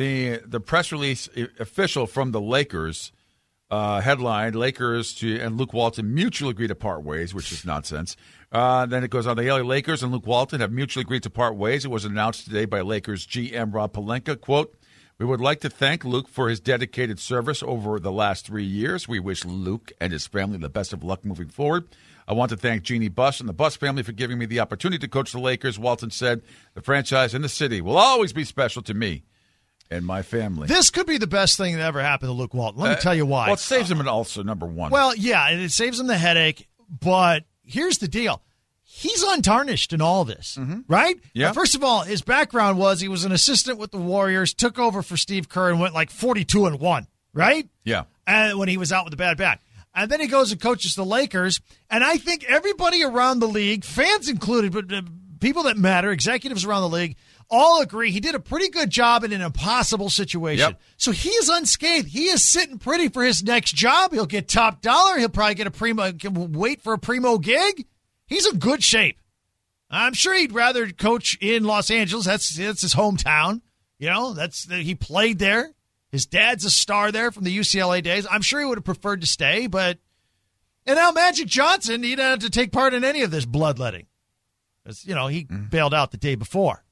The press release official from the Lakers headlined, Lakers and Luke Walton mutually agreed to part ways, which is nonsense. Then it goes on, the LA Lakers and Luke Walton have mutually agreed to part ways. It was announced today by Lakers GM Rob Pelinka, quote, "We would like to thank Luke for his dedicated service over the last 3 years. We wish Luke and his family the best of luck moving forward. I want to thank Jeannie Buss and the Buss family for giving me the opportunity to coach the Lakers." Walton said, "The franchise and the city will always be special to me and my family." This could be the best thing that ever happened to Luke Walton. Let me tell you why. Well, it saves him an ulcer, number one. Well, yeah, and it saves him the headache, but here's the deal. He's untarnished in all this, right? Yeah. First of all, his background was he was an assistant with the Warriors, took over for Steve Kerr, and went like 42-1, right? Yeah. And when he was out with the bad back. And then he goes and coaches the Lakers, and I think everybody around the league, fans included, but people that matter, executives around the league, all agree he did a pretty good job in an impossible situation. Yep. So he is unscathed. He is sitting pretty for his next job. He'll get top dollar. He'll probably get wait for a primo gig. He's in good shape. I'm sure he'd rather coach in Los Angeles. That's his hometown. You know, he played there. His dad's a star there from the UCLA days. I'm sure he would have preferred to stay, but and now Magic Johnson, he didn't have to take part in any of this bloodletting. Because, he bailed out the day before.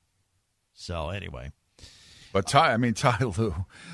So anyway. But Ty Lue,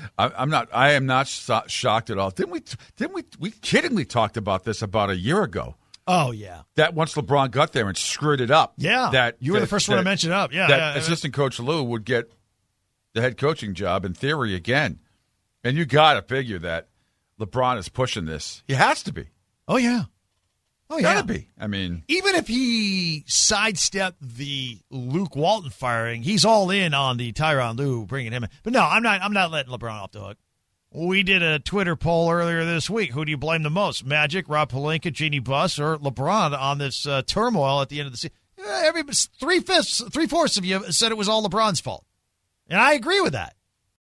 I am not shocked at all. Didn't we kiddingly talked about this about a year ago? Oh, yeah. That once LeBron got there and screwed it up. Yeah. You were the first one to mention it up. Yeah. Assistant coach Lue would get the head coaching job in theory again. And you got to figure that LeBron is pushing this. He has to be. Oh, yeah. Oh, yeah. Got to be. I mean, even if he sidestepped the Luke Walton firing, he's all in on the Tyronn Lue bringing him in. But no, I'm not letting LeBron off the hook. We did a Twitter poll earlier this week. Who do you blame the most? Magic, Rob Pelinka, Jeannie Buss, or LeBron on this turmoil at the end of the season? Three-fourths of you said it was all LeBron's fault. And I agree with that.